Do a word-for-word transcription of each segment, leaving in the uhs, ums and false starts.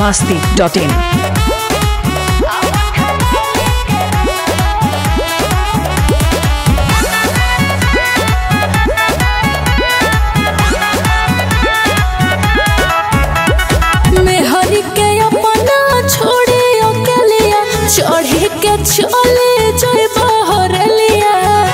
masti dot in. चढ़ी के चले जय बहरलिया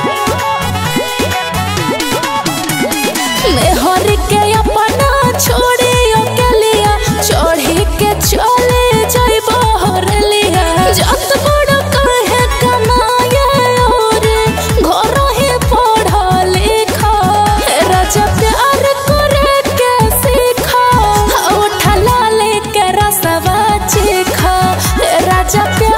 मेहर के अपना छोड़े अकेलिया चढ़ी के चले जय बहरलिया जत बड़ कहे कमाया और घर ही पढ़ा लिखा राजा प्यार करे के सीखा उठा लाले के रसवा चीखा राजा प्यार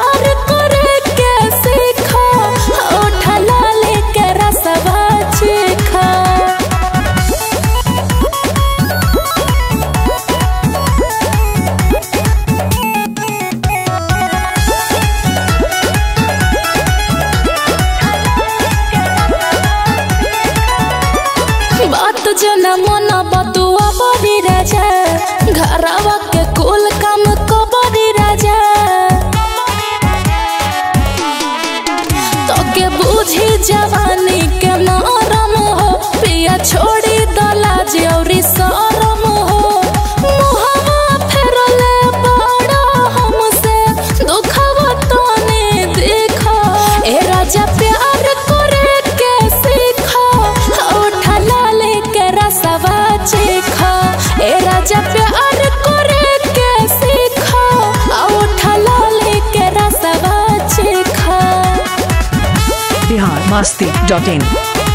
बात जना मन बतुआ बड़ी राजा घरवा के कुल काम को बड़ी राजा तो के बुझी जवानी के नरम हो पिया छोड़ी दला जौरी शरम हो मुहवा फेरले बड़ा हमसे दुखवा तने देखो ए राजा प्यार करे के सीखो उठा लाले के रसवा चीखो ए राजा प्यार करे के सीखो उठा लाले के रसवा चीखो Bihar masti dot in.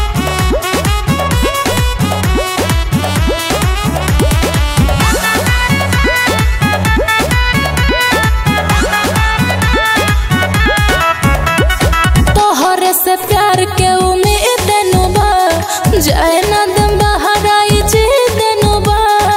तोहरे से प्यार के उम्मीद नुबा जय नदम बहराई जी देनुबा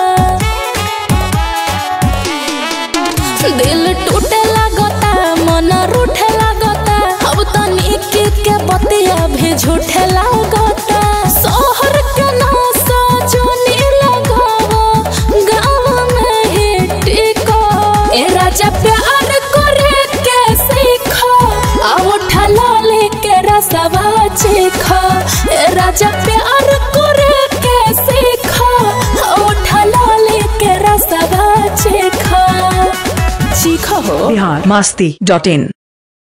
दिल टूटे लगता मन रूठे लगता अब तो निकी के बतिया भी झूठे लगता शहर के नासा जोनी लगावो गाँव में ही टिको ए राजा प्यार करे के सीखो उठा लाले के रसवा चीखो ए राजा प्यार करे के सीखो उठा लाले के रसवा चीखो चीखो हो Bihar masti dot in.